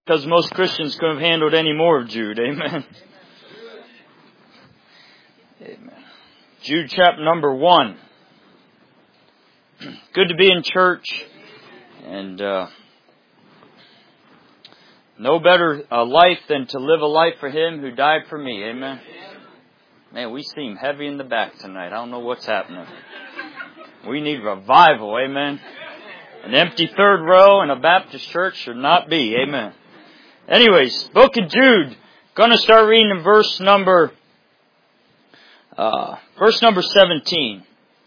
because most Christians couldn't have handled any more of Jude. Amen. Amen. Jude chapter number 1. Good to be in church. And no better life than to live a life for Him who died for me. Amen. Man, we seem heavy in the back tonight. I don't know what's happening. We need revival. Amen. An empty third row in a Baptist church should not be. Amen. Anyways, book of Jude. Going to start reading in verse number 17.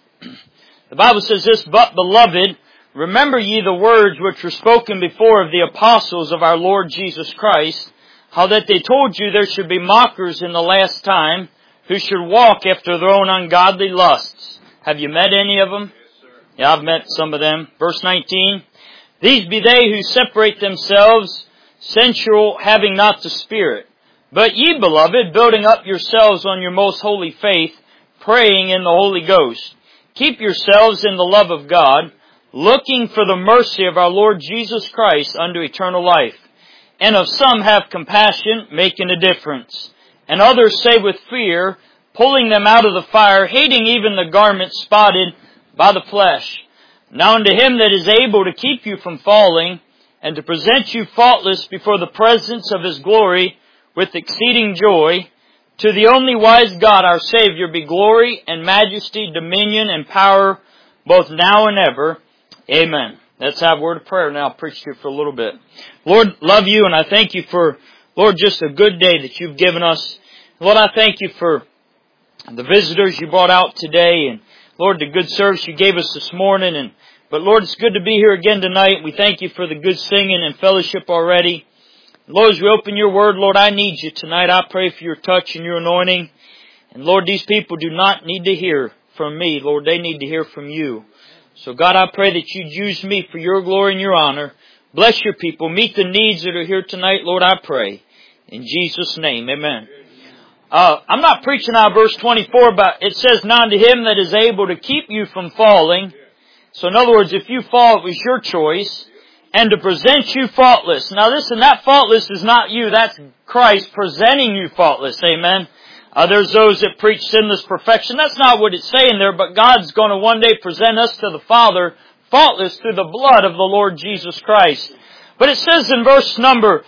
The Bible says this, "But, beloved, remember ye the words which were spoken before of the apostles of our Lord Jesus Christ, how that they told you there should be mockers in the last time, who should walk after their own ungodly lusts." Have you met any of them? Yes, sir. Yeah, I've met some of them. Verse 19, "These be they who separate themselves, sensual, having not the Spirit. But ye, beloved, building up yourselves on your most holy faith, praying in the Holy Ghost. Keep yourselves in the love of God, looking for the mercy of our Lord Jesus Christ unto eternal life. And of some have compassion, making a difference. And others save with fear, pulling them out of the fire, hating even the garment spotted by the flesh. Now unto Him that is able to keep you from falling, and to present you faultless before the presence of His glory with exceeding joy, to the only wise God our Savior be glory and majesty, dominion and power, both now and ever. Amen." Let's have a word of prayer now. I'll preach to you for a little bit. Lord, love you, and I thank you for, Lord, just a good day that you've given us. Lord, I thank you for the visitors you brought out today, and Lord, the good service you gave us this morning. But Lord, it's good to be here again tonight. We thank you for the good singing and fellowship already. Lord, as we open your word, Lord, I need you tonight. I pray for your touch and your anointing. And Lord, these people do not need to hear from me. Lord, they need to hear from you. So God, I pray that you'd use me for your glory and your honor. Bless your people. Meet the needs that are here tonight, Lord, I pray. In Jesus' name, amen. I'm not preaching out of verse 24, but it says, "Now unto Him that is able to keep you from falling." So in other words, if you fall, it was your choice. "And to present you faultless." Now listen, that faultless is not you. That's Christ presenting you faultless. Amen. There's those that preach sinless perfection. That's not what it's saying there, but God's going to one day present us to the Father faultless through the blood of the Lord Jesus Christ. But it says in verse number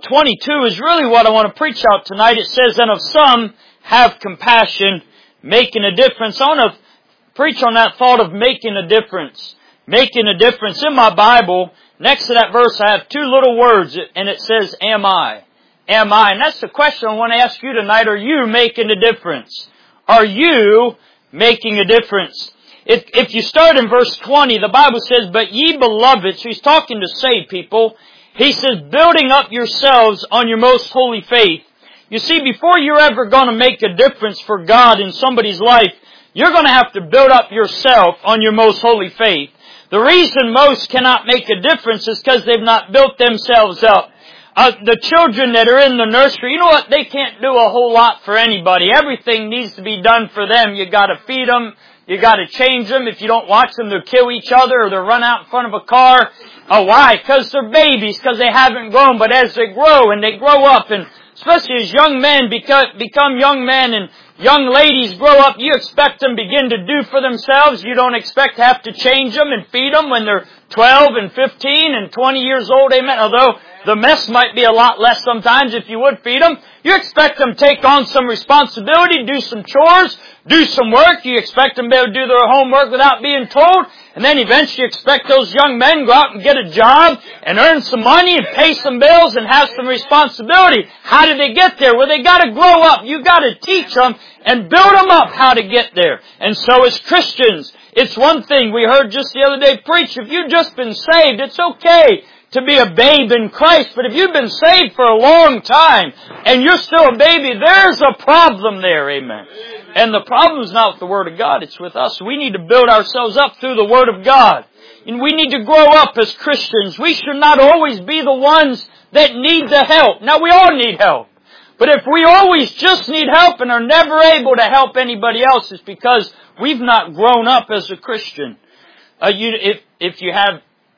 22 is really what I want to preach out tonight. It says, "And of some have compassion, making a difference." I want to preach on that thought of making a difference. Making a difference. In my Bible, next to that verse, I have two little words, and it says, "Am I?" Am I? And that's the question I want to ask you tonight. Are you making a difference? Are you making a difference? If you start in verse 20, the Bible says, "But ye beloved," so He's talking to saved people. He says, "building up yourselves on your most holy faith." You see, before you're ever going to make a difference for God in somebody's life, you're going to have to build up yourself on your most holy faith. The reason most cannot make a difference is because they've not built themselves up. The children that are in the nursery, you know what? They can't do a whole lot for anybody. Everything needs to be done for them. You got to feed them. You got to change them. If you don't watch them, they'll kill each other or they'll run out in front of a car. Why? Because they're babies, because they haven't grown. But as they grow and they grow up, and especially as young men become young men and young ladies grow up, you expect them to begin to do for themselves. You don't expect to have to change them and feed them when they're 12 and 15 and 20 years old. Amen. Although the mess might be a lot less sometimes if you would feed them. You expect them to take on some responsibility, do some chores, do some work. You expect them to be able to do their homework without being told. And then eventually you expect those young men to go out and get a job and earn some money and pay some bills and have some responsibility. How did they get there? Well, they got to grow up. You got to teach them and build them up how to get there. And so as Christians, it's one thing we heard just the other day preach. If you've just been saved, it's okay to be a babe in Christ. But if you've been saved for a long time and you're still a baby, there's a problem there. Amen. And the problem is not with the Word of God, it's with us. We need to build ourselves up through the Word of God. And we need to grow up as Christians. We should not always be the ones that need the help. Now, we all need help. But if we always just need help and are never able to help anybody else, it's because we've not grown up as a Christian. If you have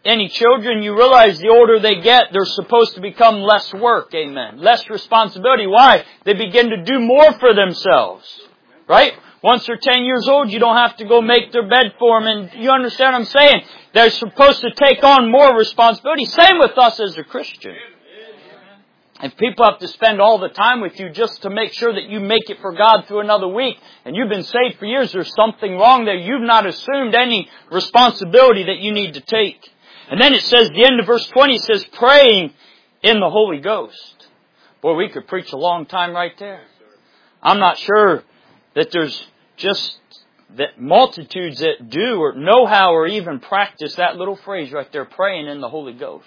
any children, you realize the older they get, they're supposed to become less work, amen. Less responsibility. Why? They begin to do more for themselves. Right? Once they're 10 years old, you don't have to go make their bed for them. And you understand what I'm saying? They're supposed to take on more responsibility. Same with us as a Christian. If people have to spend all the time with you just to make sure that you make it for God through another week, and you've been saved for years, there's something wrong there. You've not assumed any responsibility that you need to take. And then it says, the end of verse 20 says, praying in the Holy Ghost. Boy, we could preach a long time right there. I'm not sure that there's just that multitudes that do or know how or even practice that little phrase right there, praying in the Holy Ghost.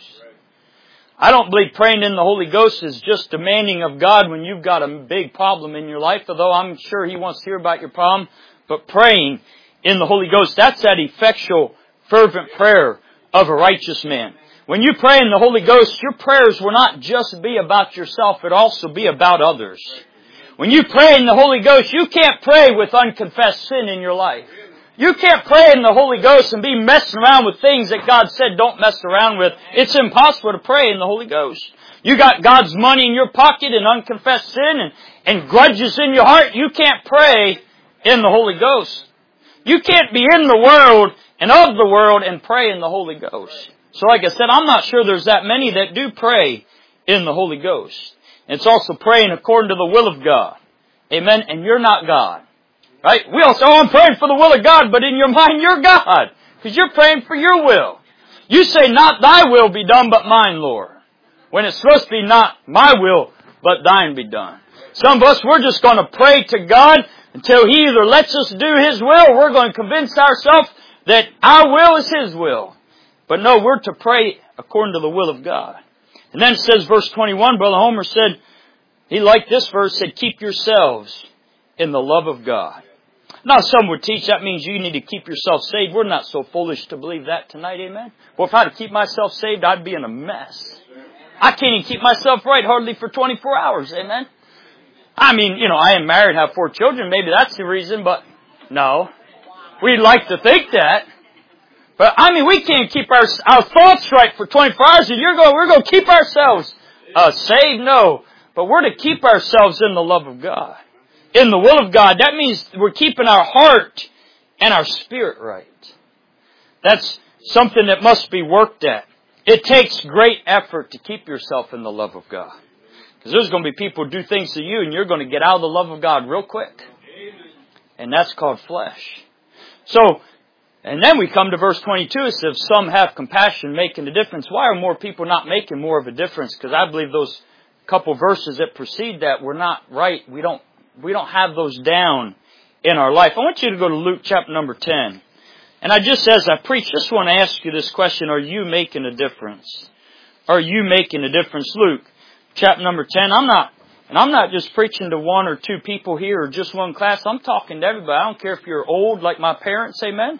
I don't believe praying in the Holy Ghost is just demanding of God when you've got a big problem in your life, although I'm sure He wants to hear about your problem. But praying in the Holy Ghost, that's that effectual, fervent prayer of a righteous man. When you pray in the Holy Ghost, your prayers will not just be about yourself, it also be about others. When you pray in the Holy Ghost, you can't pray with unconfessed sin in your life. You can't pray in the Holy Ghost and be messing around with things that God said don't mess around with. It's impossible to pray in the Holy Ghost. You got God's money in your pocket and unconfessed sin and grudges in your heart. You can't pray in the Holy Ghost. You can't be in the world and of the world and pray in the Holy Ghost. So like I said, I'm not sure there's that many that do pray in the Holy Ghost. It's also praying according to the will of God. Amen. And you're not God. Right? We all say, oh, I'm praying for the will of God, but in your mind, you're God. Because you're praying for your will. You say, not thy will be done, but mine, Lord. When it's supposed to be not my will, but thine be done. Some of us, we're just going to pray to God until He either lets us do His will, or we're going to convince ourselves that our will is His will. But no, we're to pray according to the will of God. And then it says, verse 21, Brother Homer said, he liked this verse, said, keep yourselves in the love of God. Now some would teach that means you need to keep yourself saved. We're not so foolish to believe that tonight, amen? Well, if I had to keep myself saved, I'd be in a mess. I can't even keep myself right hardly for 24 hours, amen? I mean, I am married, have 4 children. Maybe that's the reason, but no. We'd like to think that. But I mean, we can't keep our thoughts right for 24 hours and we're going to keep ourselves saved. No. But we're to keep ourselves in the love of God. In the will of God. That means we're keeping our heart and our spirit right. That's something that must be worked at. It takes great effort to keep yourself in the love of God. Because there's going to be people who do things to you and you're going to get out of the love of God real quick. And that's called flesh. So, and then we come to verse 22. It says, some have compassion, making a difference. Why are more people not making more of a difference? Because I believe those couple verses that precede that were not right. We don't have those down in our life. I want you to go to Luke chapter number 10. And as I preach, just want to ask you this question. Are you making a difference? Are you making a difference? Luke chapter number 10. I'm not just preaching to 1 or 2 people here or just one class. I'm talking to everybody. I don't care if you're old like my parents. Amen.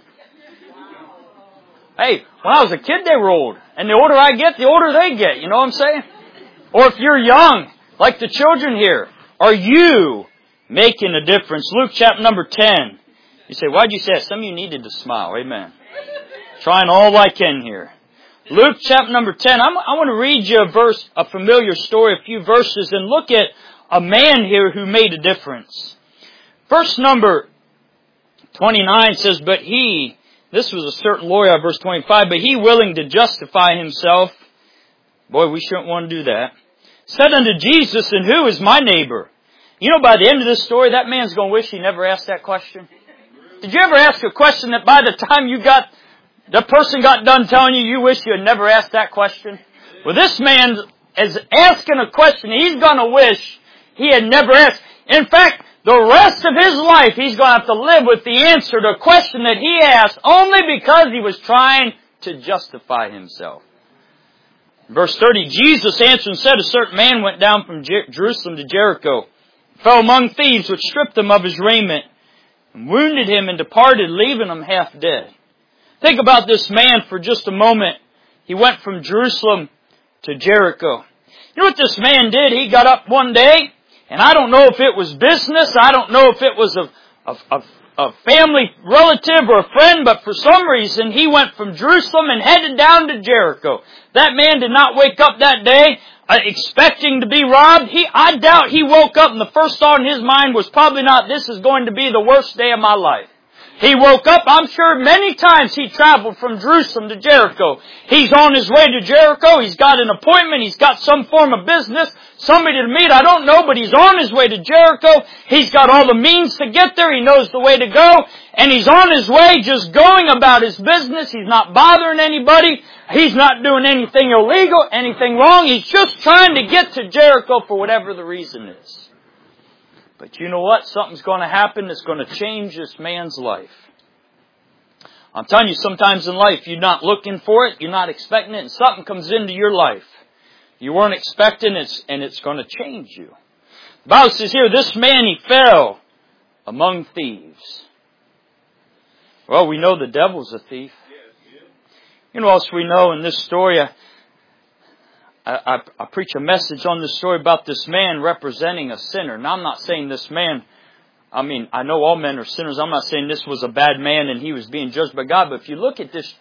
Hey, when I was a kid, they were old. And the older I get, the older they get. You know what I'm saying? Or if you're young, like the children here, are you making a difference? Luke chapter number 10. You say, why'd you say that? Some of you needed to smile. Amen. Trying all I can here. Luke chapter number 10. I want to read you a familiar story, a few verses, and look at a man here who made a difference. Verse number 29 says, but he, this was a certain lawyer, verse 25, but he willing to justify himself, boy, we shouldn't want to do that, said unto Jesus, and who is my neighbor? By the end of this story, that man's going to wish he never asked that question. Did you ever ask a question that by the time the person got done telling you wish you had never asked that question? Well, this man is asking a question he's going to wish he had never asked. In fact, the rest of his life, he's going to have to live with the answer to a question that he asked only because he was trying to justify himself. Verse 30, Jesus answered and said, a certain man went down from Jerusalem to Jericho, fell among thieves, which stripped him of his raiment, and wounded him and departed, leaving him half dead. Think about this man for just a moment. He went from Jerusalem to Jericho. You know what this man did? He got up one day, and I don't know if it was business, I don't know if it was a family relative or a friend, but for some reason he went from Jerusalem and headed down to Jericho. That man did not wake up that day expecting to be robbed. I doubt he woke up and the first thought in his mind was probably not, this is going to be the worst day of my life. He woke up, I'm sure many times he traveled from Jerusalem to Jericho. He's on his way to Jericho. He's got an appointment. He's got some form of business. Somebody to meet. I don't know, but he's on his way to Jericho. He's got all the means to get there. He knows the way to go. And he's on his way just going about his business. He's not bothering anybody. He's not doing anything illegal, anything wrong. He's just trying to get to Jericho for whatever the reason is. But you know what? Something's going to happen that's going to change this man's life. I'm telling you, sometimes in life, you're not looking for it, you're not expecting it, and something comes into your life. You weren't expecting it, and it's going to change you. The Bible says here, this man, he fell among thieves. Well, we know the devil's a thief. You know what else we know in this story? I preach a message on this story about this man representing a sinner. Now, I'm not saying this man, I know all men are sinners. I'm not saying this was a bad man and he was being judged by God. But if you look at this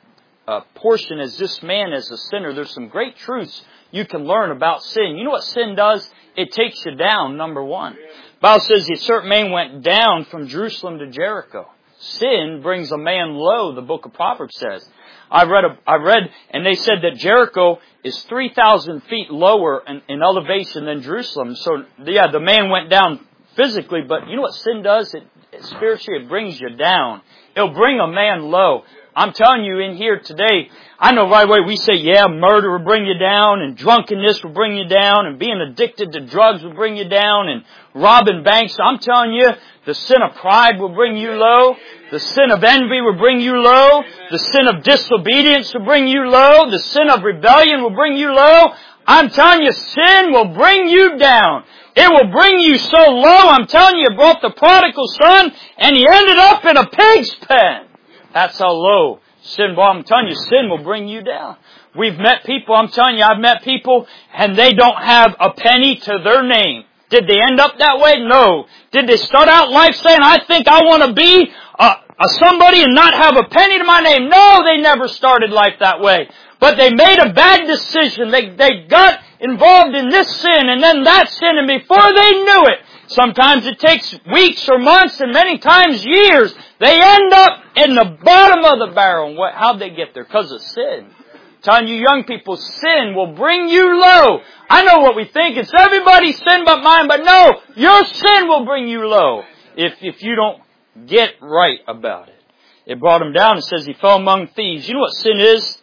portion as this man as a sinner, there's some great truths you can learn about sin. You know what sin does? It takes you down, number one. The Bible says a certain man went down from Jerusalem to Jericho. Sin brings a man low, the book of Proverbs says. I read, and they said that Jericho is 3,000 feet lower in elevation than Jerusalem. So, yeah, the man went down physically, but you know what sin does? Spiritually, it brings you down. It'll bring a man low. I'm telling you in here today, I know right away we say, yeah, murder will bring you down, and drunkenness will bring you down, and being addicted to drugs will bring you down, and robbing banks. I'm telling you, the sin of pride will bring you low. The sin of envy will bring you low. The sin of disobedience will bring you low. The sin of rebellion will bring you low. I'm telling you, sin will bring you down. It will bring you so low. I'm telling you, it brought the prodigal son, and he ended up in a pig's pen. That's how low sin was. I'm telling you, sin will bring you down. We've met people, I'm telling you, I've met people, and they don't have a penny to their name. Did they end up that way? No. Did they start out life saying, I think I want to be a somebody and not have a penny to my name? No, they never started life that way. But they made a bad decision. They got involved in this sin and then that sin, and before they knew it, sometimes it takes weeks or months and many times years, they end up in the bottom of the barrel. How'd they get there? Because of sin. I'm telling you young people, sin will bring you low. I know what we think. It's everybody's sin but mine. But no, your sin will bring you low if you don't get right about it. It brought him down. It says he fell among thieves. You know what sin is?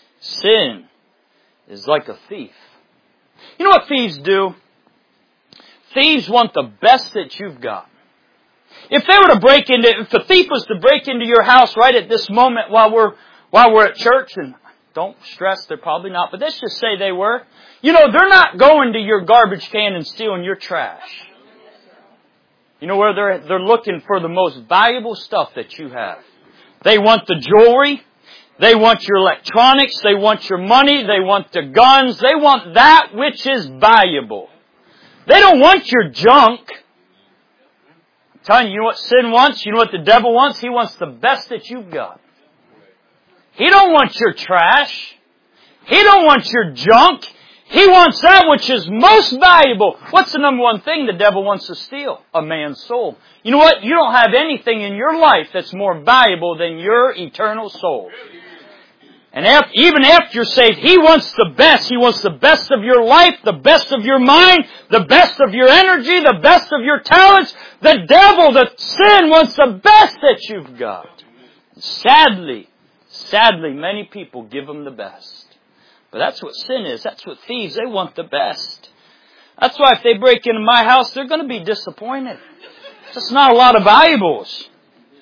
Sin is like a thief. You know what thieves do? Thieves want the best that you've got. If the thief was to break into your house right at this moment while we're at church, and don't stress, they're probably not, but let's just say they were. You know, they're not going to your garbage can and stealing your trash. You know where they're looking for the most valuable stuff that you have. They want the jewelry. They want your electronics. They want your money. They want the guns. They want that which is valuable. They don't want your junk. I'm telling you, you know what sin wants? You know what the devil wants? He wants the best that you've got. He don't want your trash. He don't want your junk. He wants that which is most valuable. What's the number one thing the devil wants to steal? A man's soul. You know what? You don't have anything in your life that's more valuable than your eternal soul. And even after you're saved, he wants the best. He wants the best of your life, the best of your mind, the best of your energy, the best of your talents. The devil, the sin, wants the best that you've got. Sadly, many people give him the best. But that's what sin is. That's what thieves, they want the best. That's why if they break into my house, they're going to be disappointed. There's not a lot of valuables.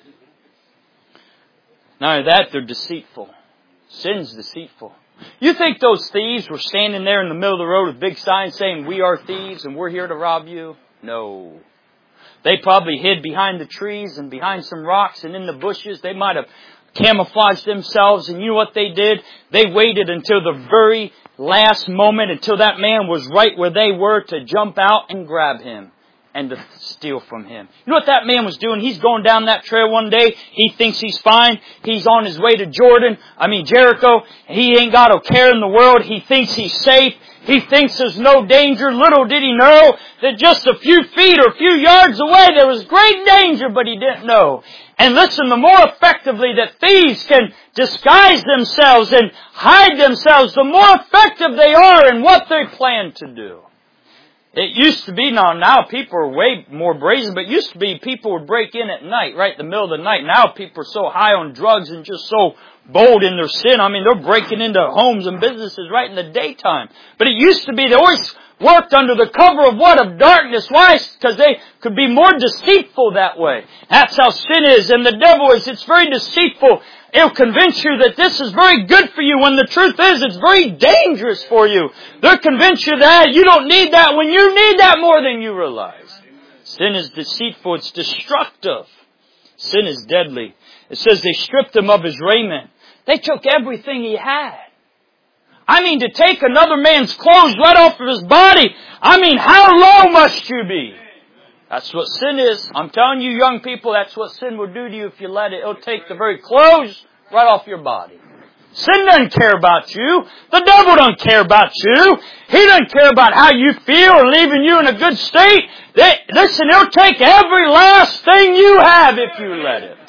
Not only that, they're deceitful. Sin's deceitful. You think those thieves were standing there in the middle of the road with big signs saying, we are thieves and we're here to rob you? No. They probably hid behind the trees and behind some rocks and in the bushes. They might have camouflaged themselves, and you know what they did? They waited until the very last moment, until that man was right where they were, to jump out and grab him and to steal from him. You know what that man was doing? He's going down that trail one day. He thinks he's fine. He's on his way to Jericho. He ain't got a care in the world. He thinks he's safe. He thinks there's no danger. Little did he know that just a few feet or a few yards away there was great danger, but he didn't know. And listen, the more effectively that thieves can disguise themselves and hide themselves, the more effective they are in what they plan to do. It used to be, now people are way more brazen, but it used to be people would break in at night, right in the middle of the night. Now people are so high on drugs and just so bold in their sin. I mean, they're breaking into homes and businesses right in the daytime. But it used to be they always worked under the cover of what? Of darkness. Why? Because they could be more deceitful that way. That's how sin is and the devil is. It's very deceitful. It'll convince you that this is very good for you when the truth is it's very dangerous for you. They'll convince you that you don't need that when you need that more than you realize. Sin is deceitful. It's destructive. Sin is deadly. It says they stripped him of his raiment. They took everything he had. I mean, to take another man's clothes right off of his body. I mean, how low must you be? That's what sin is. I'm telling you, young people, that's what sin will do to you if you let it. It'll take the very clothes right off your body. Sin doesn't care about you. The devil doesn't care about you. He doesn't care about how you feel or leaving you in a good state. Listen, he'll take every last thing you have if you let it.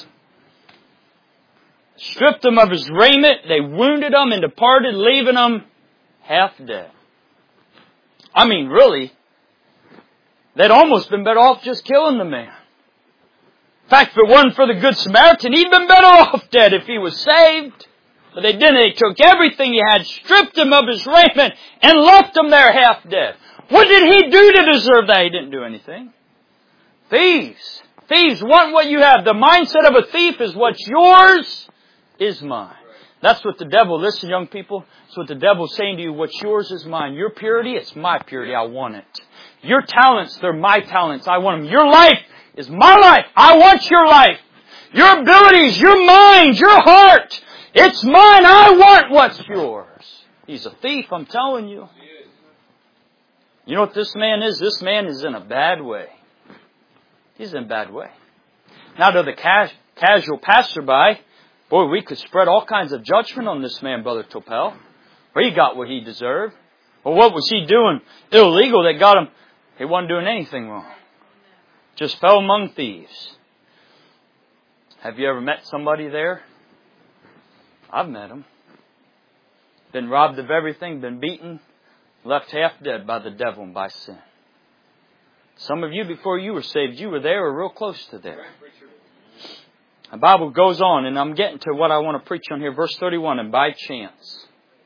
Stripped him of his raiment. They wounded him and departed, leaving him half dead. I mean, really, they'd almost been better off just killing the man. In fact, if it wasn't for the Good Samaritan, he'd been better off dead if he was saved. But they didn't. They took everything he had, stripped him of his raiment, and left him there half dead. What did he do to deserve that? He didn't do anything. Thieves. Thieves want what you have. The mindset of a thief is what's yours is mine. That's what the devil, listen young people, that's what the devil's saying to you. What's yours is mine. Your purity, it's my purity. I want it. Your talents, they're my talents. I want them. Your life is my life. I want your life. Your abilities, your mind, your heart, it's mine. I want what's yours. He's a thief, I'm telling you. You know what this man is? This man is in a bad way. He's in a bad way. Now to the casual passerby, boy, we could spread all kinds of judgment on this man, Brother Topel. Well, he got what he deserved. Well, what was he doing illegal that got him? He wasn't doing anything wrong. Just fell among thieves. Have you ever met somebody there? I've met them. Been robbed of everything, been beaten, left half dead by the devil and by sin. Some of you, before you were saved, you were there or real close to there. The Bible goes on, and I'm getting to what I want to preach on here. Verse 31, and by chance,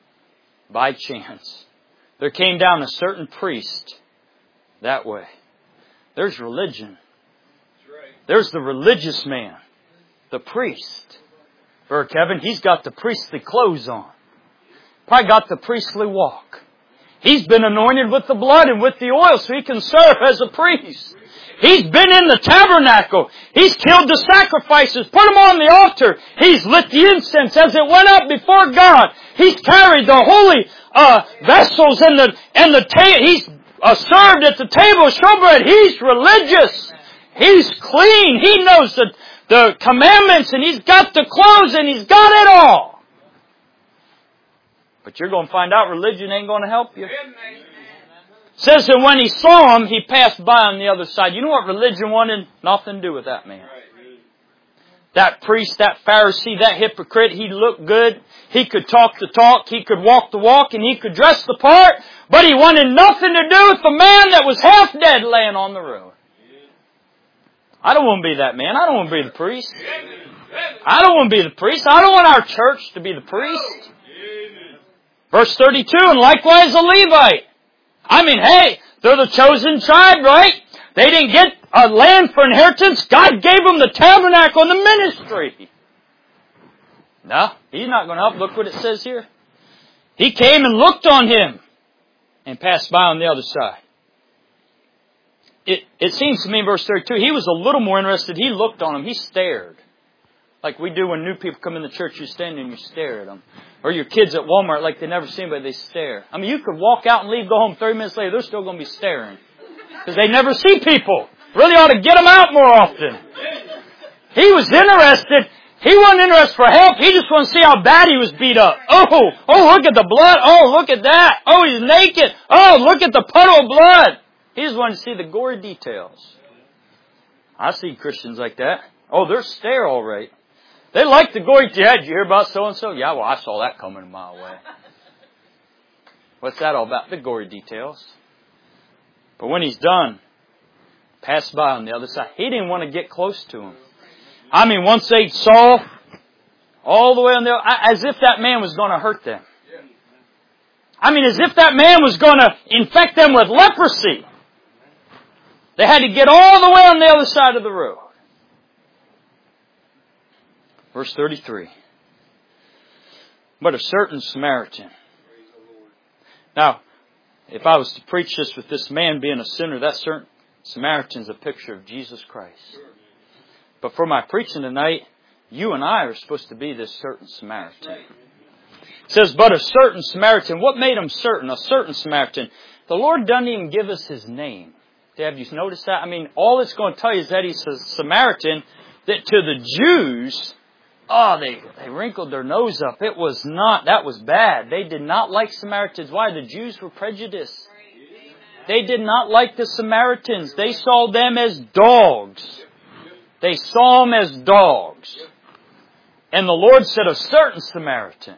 there came down a certain priest that way. There's religion. There's the religious man, the priest. Brother Kevin, he's got the priestly clothes on. Probably got the priestly walk. He's been anointed with the blood and with the oil so he can serve as a priest. He's been in the tabernacle. He's killed the sacrifices, put them on the altar. He's lit the incense as it went up before God. He's carried the holy vessels and the he's served at the table of showbread. He's religious. He's clean. He knows the commandments, and he's got the clothes, and he's got it all. But you're going to find out religion ain't going to help you. It says that when he saw him, he passed by on the other side. You know what religion wanted? Nothing to do with that man. That priest, that Pharisee, that hypocrite, he looked good. He could talk the talk. He could walk the walk. And he could dress the part. But he wanted nothing to do with the man that was half dead laying on the road. I don't want to be that man. I don't want to be the priest. I don't want to be the priest. I don't want our church to be the priest. Verse 32, and likewise a Levite. I mean, hey, they're the chosen tribe, right? They didn't get a land for inheritance. God gave them the tabernacle and the ministry. No, he's not going to help. Look what it says here. He came and looked on him and passed by on the other side. It seems to me in verse 32, he was a little more interested. He looked on him. He stared. Like we do when new people come in the church, you stand and you stare at them. Or your kids at Walmart, like they never see anybody, they stare. I mean, you could walk out and leave, go home 30 minutes later, they're still going to be staring. Because they never see people. Really ought to get them out more often. He was interested. He wasn't interested for help. He just wanted to see how bad he was beat up. Oh, look at the blood. Oh, look at that. Oh, he's naked. Oh, look at the puddle of blood. He just wanted to see the gory details. I see Christians like that. Oh, they're stare all right. They like the gory details. Did you hear about so-and-so? Yeah, well, I saw that coming a mile away. What's that all about? The gory details. But when he's done, pass by on the other side. He didn't want to get close to him. I mean, once they saw all the way on the other, as if that man was going to hurt them. I mean, as if that man was going to infect them with leprosy. They had to get all the way on the other side of the road. Verse 33. But a certain Samaritan. Now, if I was to preach this with this man being a sinner, that certain Samaritan's a picture of Jesus Christ. But for my preaching tonight, you and I are supposed to be this certain Samaritan. It says, but a certain Samaritan. What made him certain? A certain Samaritan. The Lord doesn't even give us his name. Have you noticed that? I mean, all it's going to tell you is that he's a Samaritan. That to the Jews, they wrinkled their nose up. That was bad. They did not like Samaritans. Why? The Jews were prejudiced. They did not like the Samaritans. They saw them as dogs. They saw them as dogs. And the Lord said, a certain Samaritan.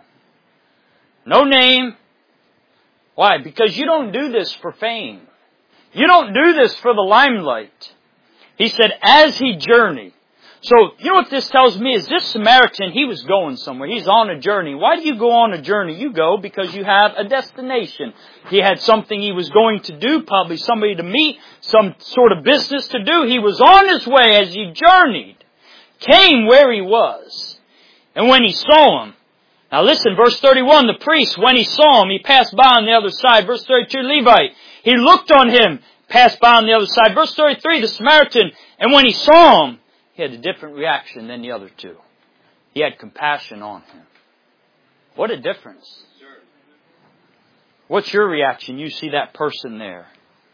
No name. Why? Because you don't do this for fame. You don't do this for the limelight. He said, as he journeyed. So, you know what this tells me is this Samaritan, he was going somewhere. He's on a journey. Why do you go on a journey? You go because you have a destination. He had something he was going to do, probably somebody to meet, some sort of business to do. He was on his way as he journeyed, came where he was. And when he saw him, now listen, verse 31, the priest, when he saw him, he passed by on the other side. Verse 32, Levite, he looked on him, passed by on the other side. Verse 33, the Samaritan, and when he saw him, he had a different reaction than the other two. He had compassion on him. What a difference. What's your reaction? You see that person there.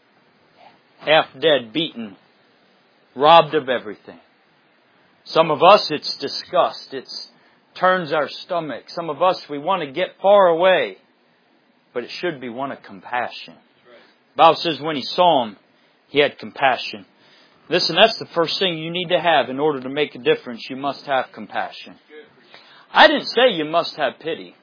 Half dead, beaten, robbed of everything. Some of us, it's disgust. It turns our stomach. Some of us, we want to get far away. But it should be one of compassion. The Bible says when he saw him, he had compassion. Listen, that's the first thing you need to have in order to make a difference. You must have compassion. I didn't say you must have pity.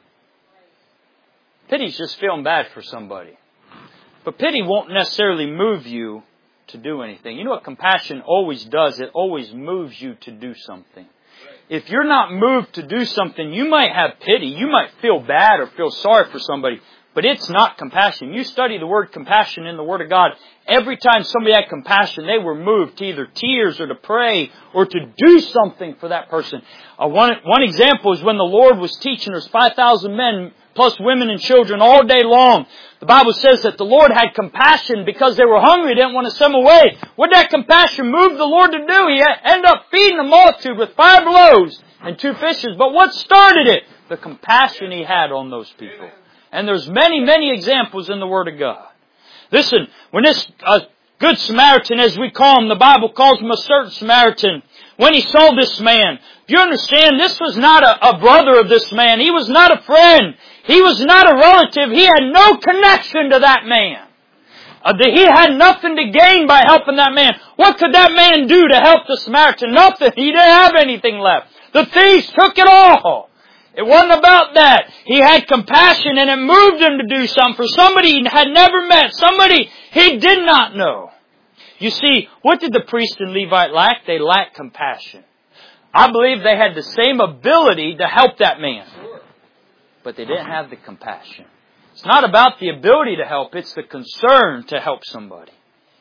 Pity's just feeling bad for somebody. But pity won't necessarily move you to do anything. You know what compassion always does? It always moves you to do something. If you're not moved to do something, you might have pity. You might feel bad or feel sorry for somebody. But it's not compassion. You study the word compassion in the Word of God. Every time somebody had compassion, they were moved to either tears or to pray or to do something for that person. One example is when the Lord was teaching. There's 5,000 men plus women and children all day long. The Bible says that the Lord had compassion because they were hungry. He didn't want to send them away. What did that compassion move the Lord to do? He ended up feeding the multitude with 5 loaves and 2 fishes. But what started it? The compassion He had on those people. And there's many, many examples in the Word of God. Listen, when this Good Samaritan, as we call him, the Bible calls him a certain Samaritan. When he saw this man, do you understand? This was not a brother of this man. He was not a friend. He was not a relative. He had no connection to that man. He had nothing to gain by helping that man. What could that man do to help the Samaritan? Nothing. He didn't have anything left. The thieves took it all. It wasn't about that. He had compassion and it moved him to do something for somebody he had never met, somebody he did not know. You see, what did the priest and Levite lack? They lacked compassion. I believe they had the same ability to help that man, but they didn't have the compassion. It's not about the ability to help, it's the concern to help somebody.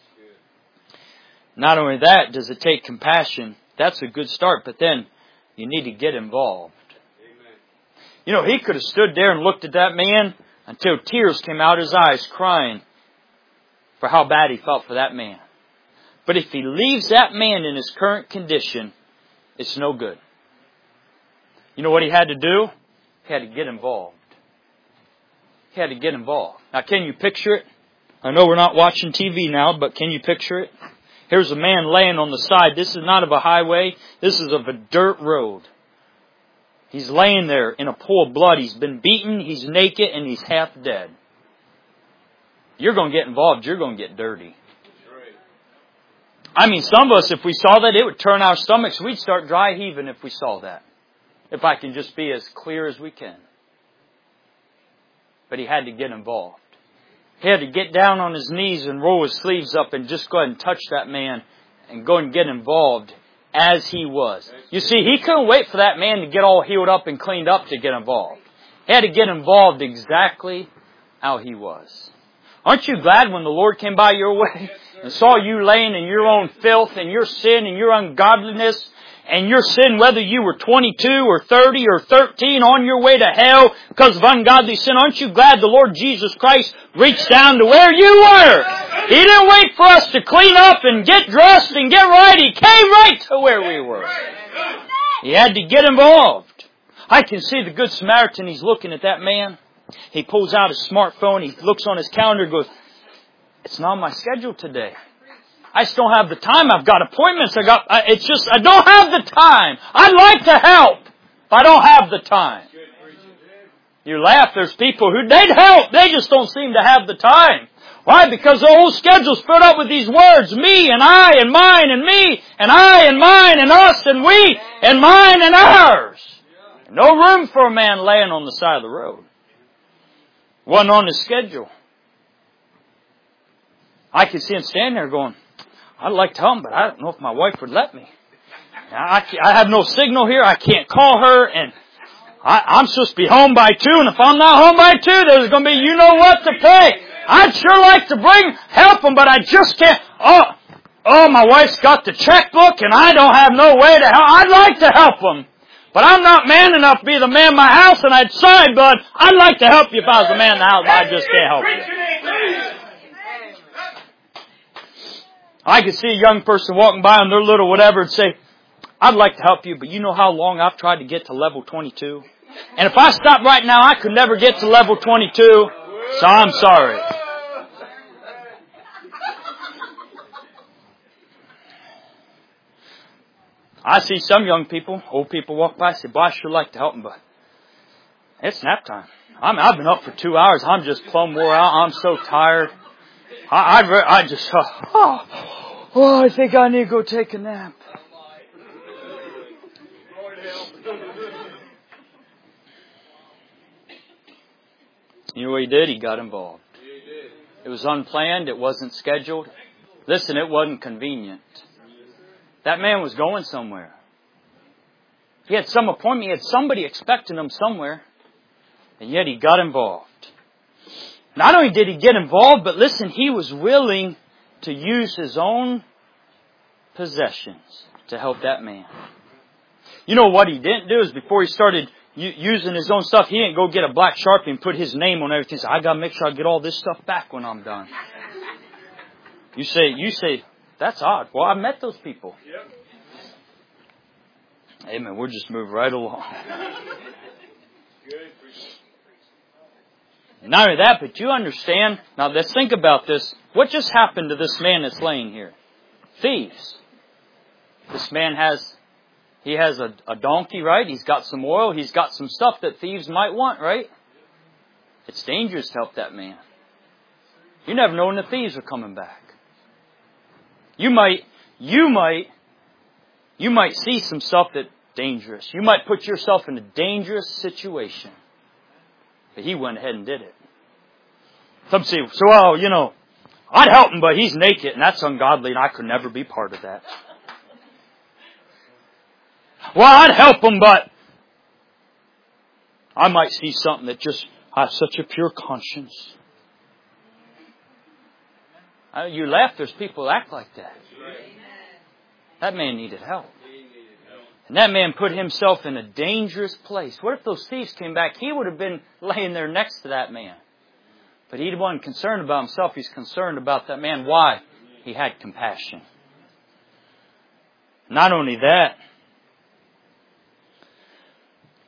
Not only that, does it take compassion? That's a good start, but then you need to get involved. You know, he could have stood there and looked at that man until tears came out his eyes crying for how bad he felt for that man. But if he leaves that man in his current condition, it's no good. You know what he had to do? He had to get involved. He had to get involved. Now, can you picture it? I know we're not watching TV now, but can you picture it? Here's a man laying on the side. This is not of a highway. This is of a dirt road. He's laying there in a pool of blood. He's been beaten, he's naked, and he's half dead. You're going to get involved. You're going to get dirty. I mean, some of us, if we saw that, it would turn our stomachs. We'd start dry heaving if we saw that. If I can just be as clear as we can. But he had to get involved. He had to get down on his knees and roll his sleeves up and just go ahead and touch that man and go and get involved as he was. You see, he couldn't wait for that man to get all healed up and cleaned up to get involved. He had to get involved exactly how he was. Aren't you glad when the Lord came by your way and saw you laying in your own filth and your sin and your ungodliness and your sin, whether you were 22 or 30 or 13 on your way to hell because of ungodly sin? Aren't you glad the Lord Jesus Christ reached down to where you were? He didn't wait for us to clean up and get dressed and get right. He came right to where we were. He had to get involved. I can see the Good Samaritan. He's looking at that man. He pulls out his smartphone. He looks on his calendar and goes, it's not on my schedule today. I just don't have the time. I've got appointments. I don't have the time. I'd like to help, but I don't have the time. You laugh. There's people who, they'd help. They just don't seem to have the time. Why? Because the whole schedule's filled up with these words. Me and I and mine and me and I and mine and us and we and mine and ours. No room for a man laying on the side of the road. Wasn't on his schedule. I could see him standing there going, I'd like to help him, but I don't know if my wife would let me. I have no signal here. I can't call her, and I'm supposed to be home by 2, and if I'm not home by 2, there's going to be you know what to pay. I'd sure like to help him, but I just can't. Oh, my wife's got the checkbook, and I don't have no way to help. I'd like to help him, but I'm not man enough to be the man in my house, and I'd sign, but I'd like to help you if I was the man in the house, but I just can't help you. I could see a young person walking by on their little whatever and say, I'd like to help you, but you know how long I've tried to get to level 22? And if I stop right now, I could never get to level 22, so I'm sorry. I see some young people, old people walk by and say, boy, I sure like to help them, but it's nap time. I've been up for 2 hours. I'm just plumb wore out. I'm so tired. I think I need to go take a nap. You know what he did? He got involved. It was unplanned. It wasn't scheduled. Listen, it wasn't convenient. That man was going somewhere. He had some appointment. He had somebody expecting him somewhere. And yet he got involved. Not only did he get involved, but listen, he was willing to use his own possessions to help that man. You know what he didn't do is before he started using his own stuff, he didn't go get a black Sharpie and put his name on everything. So I got to make sure I get all this stuff back when I'm done. You say, that's odd. Well, I've met those people. Amen. We'll just move right along. Not only that, but you understand. Now let's think about this. What just happened to this man that's laying here? Thieves. This man has a donkey, right? He's got some oil. He's got some stuff that thieves might want, right? It's dangerous to help that man. You never know when the thieves are coming back. You might see some stuff that's dangerous. You might put yourself in a dangerous situation. But he went ahead and did it. Some say, I'd help him, but he's naked, and that's ungodly, and I could never be part of that. Well, I'd help him, but I might see something that just has such a pure conscience. You laugh, there's people who act like that. That man needed help. And that man put himself in a dangerous place. What if those thieves came back? He would have been laying there next to that man. But he wasn't concerned about himself. He's concerned about that man. Why? He had compassion. Not only that,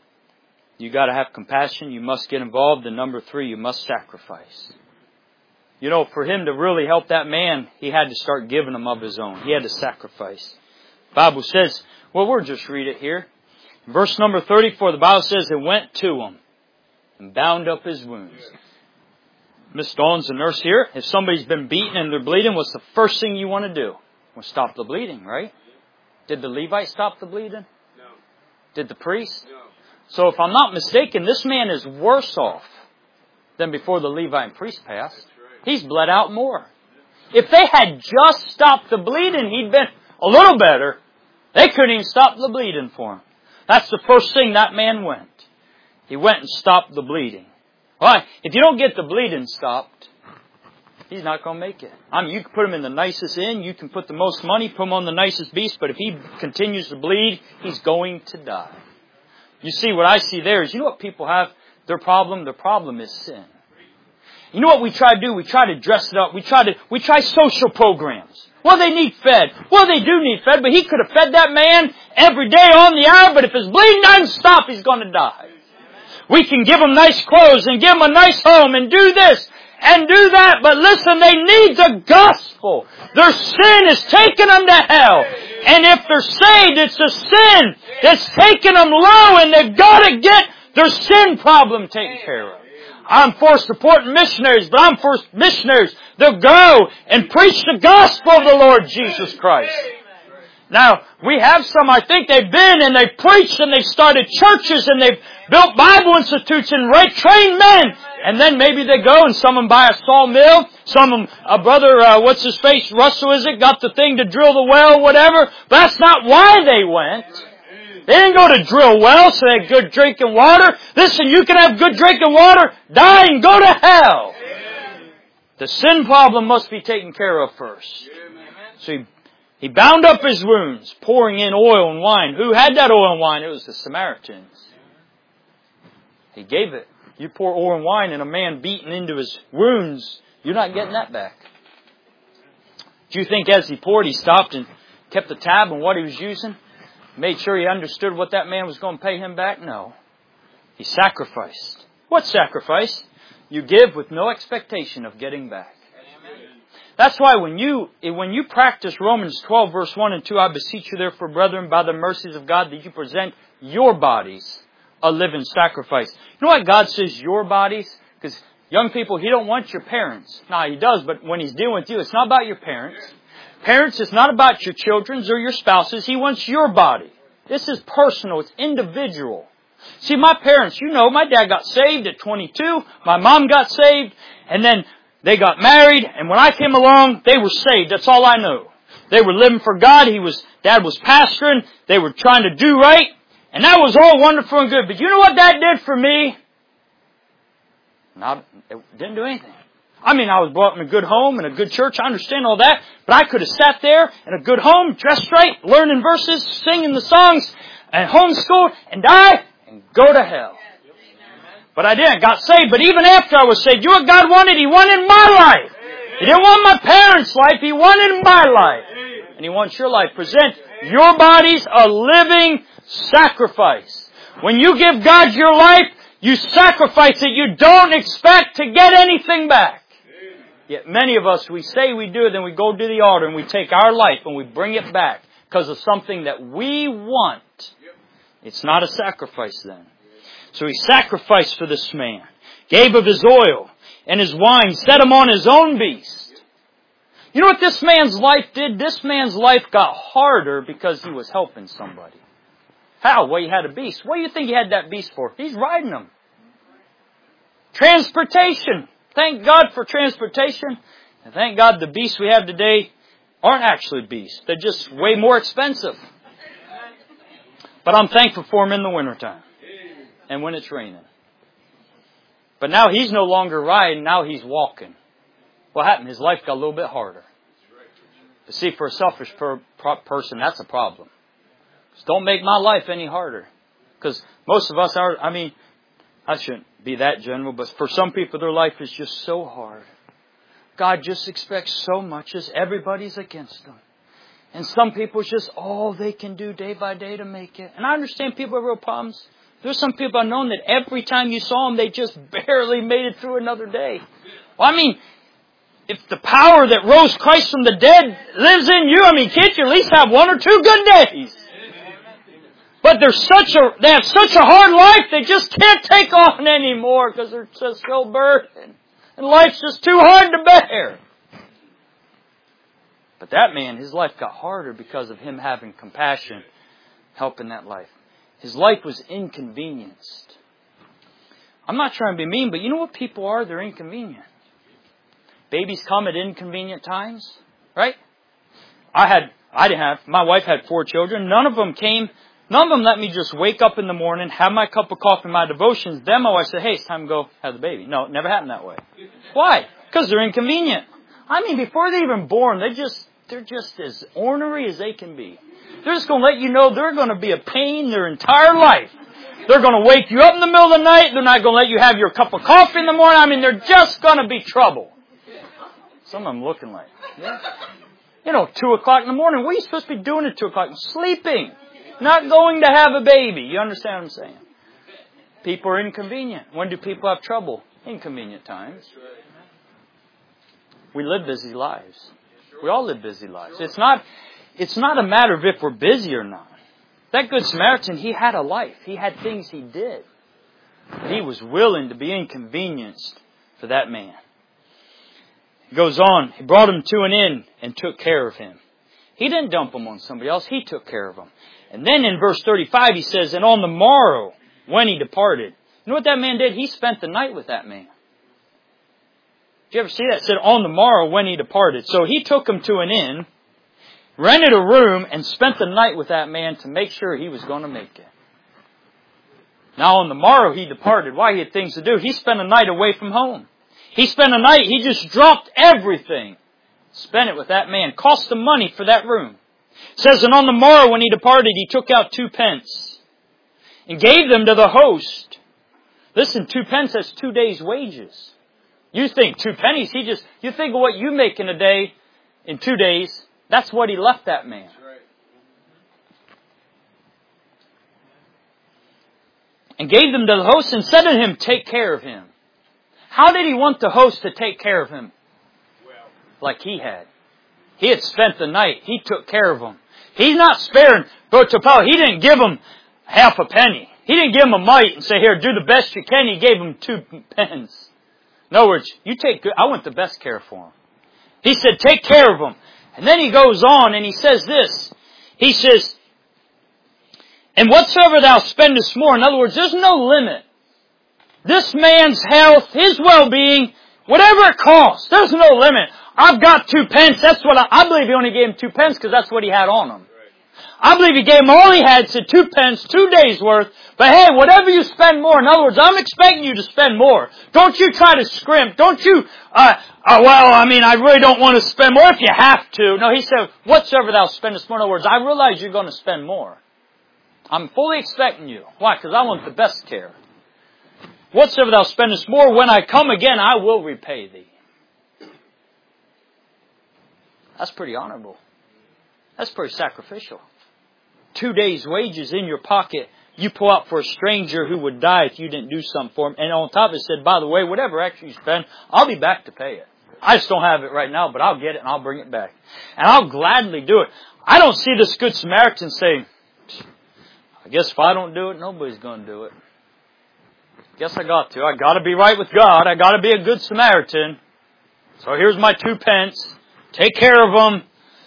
you got to have compassion. You must get involved. And number 3, you must sacrifice. You know, for him to really help that man, he had to start giving him of his own. He had to sacrifice. The Bible says, well, we'll just read it here. Verse number 34, the Bible says, it went to him and bound up his wounds. Miss Dawn's the nurse here. If somebody's been beaten and they're bleeding, what's the first thing you want to do? Well, stop the bleeding, right? Did the Levite stop the bleeding? No. Did the priest? No. So if I'm not mistaken, this man is worse off than before the Levite and priest passed. That's right. He's bled out more. If they had just stopped the bleeding, he'd been a little better. They couldn't even stop the bleeding for him. That's the first thing that man went. He went and stopped the bleeding. Why? If you don't get the bleeding stopped, he's not going to make it. I mean, you can put him in the nicest inn, you can put the most money, put him on the nicest beast, but if he continues to bleed, he's going to die. You see, what I see there is, you know what people have? Their problem is sin. You know what we try to do? We try to dress it up. We try social programs. Well, they need fed. Well, they do need fed, but he could have fed that man every day on the hour, but if his bleeding doesn't stop, he's going to die. We can give them nice clothes and give them a nice home and do this and do that. But listen, they need the gospel. Their sin is taking them to hell. And if they're saved, it's the sin that's taking them low, and they've got to get their sin problem taken care of. I'm for supporting missionaries, but I'm for missionaries that go and preach the gospel of the Lord Jesus Christ. Now, we have some, I think they've been and they've preached and they've started churches and they've built Bible institutes and trained men. And then maybe they go and some of them buy a sawmill. Some of them, brother, what's his face, Russell is it, got the thing to drill the well, whatever. But that's not why they went. They didn't go to drill wells so they had good drinking water. Listen, you can have good drinking water, die and go to hell. The sin problem must be taken care of first. So he bound up his wounds, pouring in oil and wine. Who had that oil and wine? It was the Samaritans. He gave it. You pour oil and wine in a man beaten into his wounds, you're not getting that back. Do you think as he poured, he stopped and kept the tab on what he was using? Made sure he understood what that man was going to pay him back? No. He sacrificed. What sacrifice? You give with no expectation of getting back. That's why when you practice Romans 12 verse 1 and 2, I beseech you therefore, brethren, by the mercies of God, that you present your bodies a living sacrifice. You know why God says your bodies? Because young people, He don't want your parents. Now, He does, but when He's dealing with you, it's not about your parents. Parents, it's not about your children's or your spouses. He wants your body. This is personal. It's individual. See, my parents, you know, my dad got saved at 22. My mom got saved. And then they got married. And when I came along, they were saved. That's all I know. They were living for God. Dad was pastoring. They were trying to do right. And that was all wonderful and good. But you know what that did for me? It didn't do anything. I mean, I was brought up in a good home and a good church. I understand all that. But I could have sat there in a good home, dressed right, learning verses, singing the songs, and homeschooled, and die, and go to hell. But I didn't. Got saved. But even after I was saved, you know what God wanted? He wanted my life. He didn't want my parents' life. He wanted my life. And He wants your life. Present your bodies a living sacrifice. When you give God your life, you sacrifice it. You don't expect to get anything back. Yet many of us, we say we do it, then we go to the altar and we take our life and we bring it back because of something that we want. It's not a sacrifice then. So He sacrificed for this man, gave of His oil and His wine, set him on his own beast. You know what this man's life did? This man's life got harder because he was helping somebody. How? Well, he had a beast. What do you think he had that beast for? He's riding them. Transportation. Thank God for transportation. And thank God the beasts we have today aren't actually beasts. They're just way more expensive. But I'm thankful for them in the wintertime. And when it's raining. But now he's no longer riding. Now he's walking. What happened? His life got a little bit harder. But see, for a selfish person, that's a problem. Just don't make my life any harder. Because most of us are, I shouldn't be that general, but for some people their life is just so hard. God just expects so much as everybody's against them. And some people, it's just all they can do day by day to make it. And I understand people have real problems. There's some people I've known that every time you saw them, they just barely made it through another day. Well, if the power that rose Christ from the dead lives in you, I mean, can't you at least have one or two good days? But they have such a hard life, they just can't take on anymore because they're just so burdened. And life's just too hard to bear. But that man, his life got harder because of him having compassion, helping that life. His life was inconvenienced. I'm not trying to be mean, but you know what people are? They're inconvenient. Babies come at inconvenient times, right? My wife had 4 children. None of them let me just wake up in the morning, have my cup of coffee, my devotions. Then my wife said, hey, it's time to go have the baby. No, it never happened that way. Why? Because they're inconvenient. I mean, before they're even born, they're just as ornery as they can be. They're just going to let you know they're going to be a pain their entire life. They're going to wake you up in the middle of the night. They're not going to let you have your cup of coffee in the morning. I mean, they're just going to be trouble. Some of them looking like, yeah. 2 o'clock in the morning. What are you supposed to be doing at 2 o'clock? Sleeping. Not going to have a baby. You understand what I'm saying? People are inconvenient. When do people have trouble? Inconvenient times. We live busy lives. We all live busy lives. It's not a matter of if we're busy or not. That Good Samaritan, he had a life. He had things he did. But he was willing to be inconvenienced for that man. He goes on. He brought him to an inn and took care of him. He didn't dump him on somebody else. He took care of him. And then in verse 35 he says, and on the morrow when he departed. You know what that man did? He spent the night with that man. Did you ever see that? It said on the morrow when he departed. So he took him to an inn, rented a room, and spent the night with that man to make sure he was going to make it. Now on the morrow he departed. Why? He had things to do. He spent a night away from home. He spent a night, he just dropped everything. Spent it with that man. Cost him money for that room. It says, and on the morrow when he departed, he took out 2 pence and gave them to the host. Listen, 2 pence, that's 2 days' wages. You think 2 pennies, you think of what you make in a day, in 2 days, that's what he left that man. And gave them to the host and said to him, take care of him. How did he want the host to take care of him? Like he had. He had spent the night. He took care of him. He's not sparing. But to Paul, he didn't give him half a penny. He didn't give him a mite and say, here, do the best you can. He gave him 2 pence. In other words, you take good. I want the best care for him. He said, take care of him. And then he goes on and he says this. He says, and whatsoever thou spendest more. In other words, there's no limit. This man's health, his well-being, whatever it costs, there's no limit. I've got 2 pence. That's what I believe he only gave him 2 pence because that's what he had on him. I believe he gave him all he had, said 2 pence, 2 days worth. But hey, whatever you spend more, in other words, I'm expecting you to spend more. Don't you try to scrimp. Don't you, I really don't want to spend more if you have to. No, he said, whatsoever thou spendest more. In other words, I realize you're going to spend more. I'm fully expecting you. Why? Because I want the best care. Whatsoever thou spendest more, when I come again, I will repay thee. That's pretty honorable. That's pretty sacrificial. 2 days' wages in your pocket, you pull out for a stranger who would die if you didn't do something for him. And on top of it said, by the way, whatever extra you spend, I'll be back to pay it. I just don't have it right now, but I'll get it and I'll bring it back. And I'll gladly do it. I don't see this Good Samaritan saying, I guess if I don't do it, nobody's going to do it. Guess I got to. I got to be right with God. I got to be a Good Samaritan. So here's my 2 pence. Take care of them.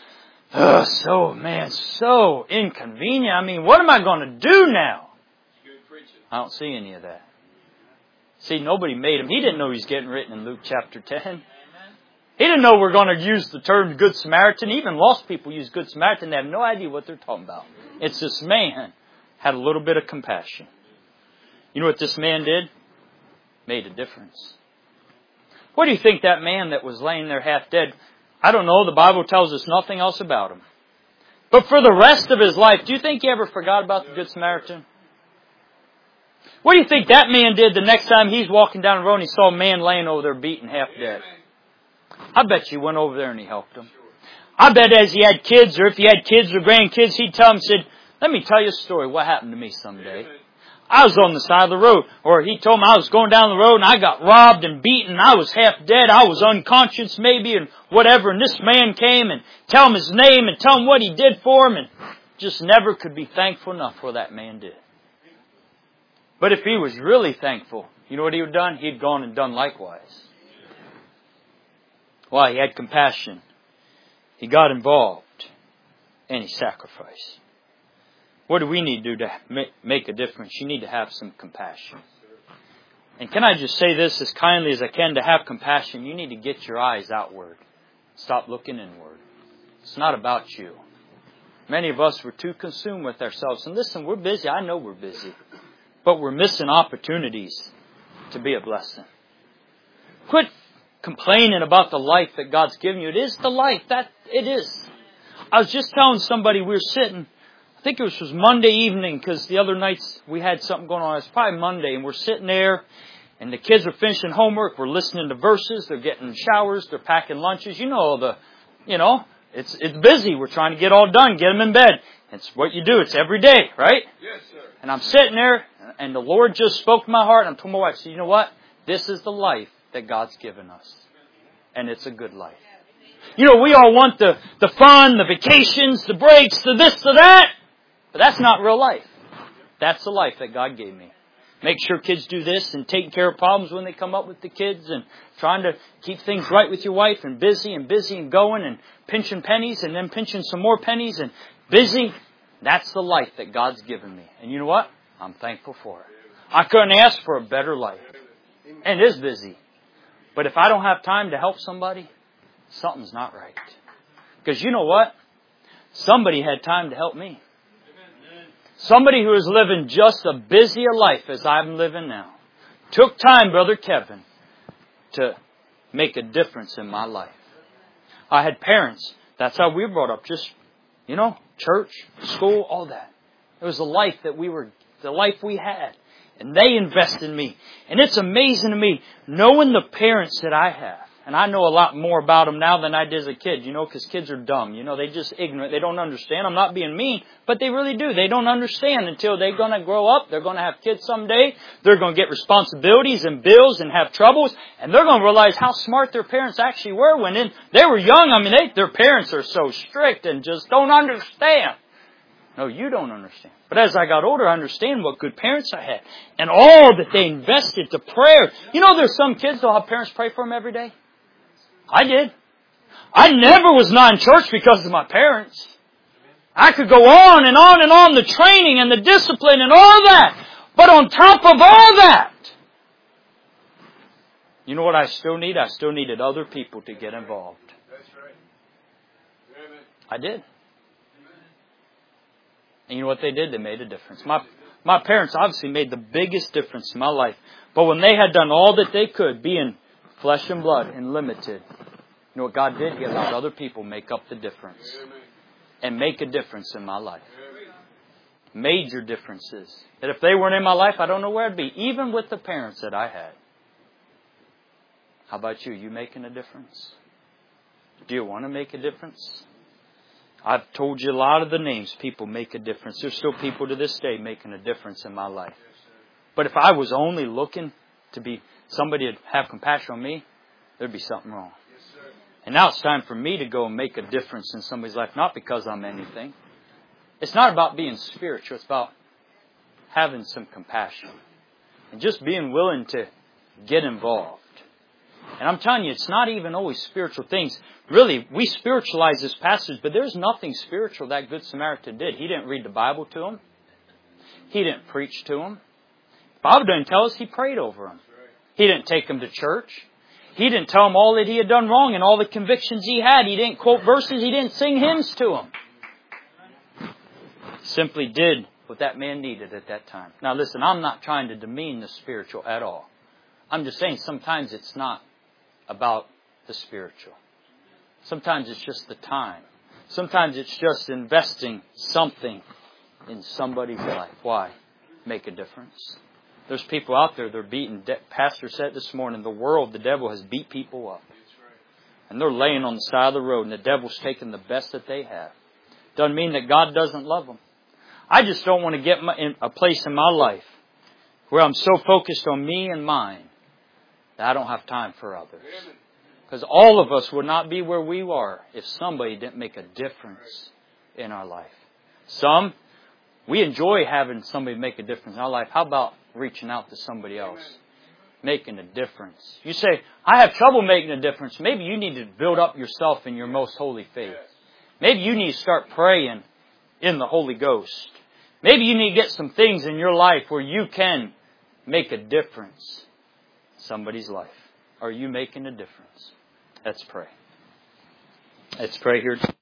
So inconvenient. I mean, what am I going to do now? I don't see any of that. See, nobody made him. He didn't know he was getting written in Luke chapter 10. He didn't know we're going to use the term Good Samaritan. Even lost people use Good Samaritan. They have no idea what they're talking about. It's this man had a little bit of compassion. You know what this man did? Made a difference. What do you think that man that was laying there half dead? I don't know. The Bible tells us nothing else about him. But for the rest of his life, do you think he ever forgot about the Good Samaritan? What do you think that man did the next time he's walking down the road and he saw a man laying over there beaten half dead? I bet you went over there and he helped him. I bet as he had kids, or if he had kids or grandkids, he'd tell them, said, let me tell you a story what happened to me someday. I was on the side of the road. Or he told me I was going down the road and I got robbed and beaten. I was half dead. I was unconscious maybe and whatever. And this man came and tell him his name and tell him what he did for him. And just never could be thankful enough for what that man did. But if he was really thankful, you know what he would have done? He'd gone and done likewise. Why? He had compassion. He got involved. And he sacrificed. What do we need to do to make a difference? You need to have some compassion. And can I just say this as kindly as I can? To have compassion, you need to get your eyes outward. Stop looking inward. It's not about you. Many of us were too consumed with ourselves. And listen, we're busy. I know we're busy. But we're missing opportunities to be a blessing. Quit complaining about the life that God's given you. It is the life. It is. I was just telling somebody we were sitting, I think it was Monday evening, because the other nights we had something going on. It was probably Monday, and we're sitting there, and the kids are finishing homework. We're listening to verses. They're getting showers. They're packing lunches. It's busy. We're trying to get all done, get them in bed. It's what you do. It's every day, right? Yes, sir. And I'm sitting there, and the Lord just spoke to my heart, and I told my wife, I said, you know what? This is the life that God's given us. And it's a good life. You know, we all want the fun, the vacations, the breaks, the this, the that. But that's not real life. That's the life that God gave me. Make sure kids do this and taking care of problems when they come up with the kids and trying to keep things right with your wife and busy and going and pinching pennies and then pinching some more pennies and busy. That's the life that God's given me. And you know what? I'm thankful for it. I couldn't ask for a better life. And it is busy. But if I don't have time to help somebody, something's not right. Because you know what? Somebody had time to help me. Somebody who is living just as busy a life as I'm living now took time, Brother Kevin, to make a difference in my life. I had parents. That's how we were brought up. Just, church, school, all that. It was the life we had. And they invested in me. And it's amazing to me, knowing the parents that I have. And I know a lot more about them now than I did as a kid, because kids are dumb. They just ignorant. They don't understand. I'm not being mean, but they really do. They don't understand until they're going to grow up. They're going to have kids someday. They're going to get responsibilities and bills and have troubles. And they're going to realize how smart their parents actually were when they were young. Their parents are so strict and just don't understand. No, you don't understand. But as I got older, I understand what good parents I had. And all that they invested to prayer. There's some kids that'll have parents pray for them every day. I did. I never was not in church because of my parents. I could go on and on and on, the training and the discipline and all that. But on top of all that, you know what I still need? I still needed other people to get involved. That's right. I did. And you know what they did? They made a difference. My parents obviously made the biggest difference in my life. But when they had done all that they could, being flesh and blood and limited, you know what God did? He allowed other people make up the difference. And make a difference in my life. Major differences. That if they weren't in my life, I don't know where I'd be. Even with the parents that I had. How about you? You making a difference? Do you want to make a difference? I've told you a lot of the names people make a difference. There's still people to this day making a difference in my life. But if I was only looking to be somebody to have compassion on me, there'd be something wrong. And now it's time for me to go and make a difference in somebody's life. Not because I'm anything. It's not about being spiritual. It's about having some compassion. And just being willing to get involved. And I'm telling you, it's not even always spiritual things. Really, we spiritualize this passage, but there's nothing spiritual that Good Samaritan did. He didn't read the Bible to him. He didn't preach to him. The Bible doesn't tell us he prayed over him. He didn't take him to church. He didn't tell him all that he had done wrong and all the convictions he had. He didn't quote verses. He didn't sing hymns to him. He simply did what that man needed at that time. Now listen, I'm not trying to demean the spiritual at all. I'm just saying sometimes it's not about the spiritual. Sometimes it's just the time. Sometimes it's just investing something in somebody's life. Why? Make a difference. There's people out there, they're beaten. Pastor said this morning, the devil has beat people up. And they're laying on the side of the road and the devil's taking the best that they have. Doesn't mean that God doesn't love them. I just don't want to get in a place in my life where I'm so focused on me and mine that I don't have time for others. Because all of us would not be where we are if somebody didn't make a difference in our life. Some, we enjoy having somebody make a difference in our life. How about reaching out to somebody else? Making a difference. You say, I have trouble making a difference. Maybe you need to build up yourself in your most holy faith. Maybe you need to start praying in the Holy Ghost. Maybe you need to get some things in your life where you can make a difference in somebody's life. Are you making a difference? Let's pray. Let's pray here.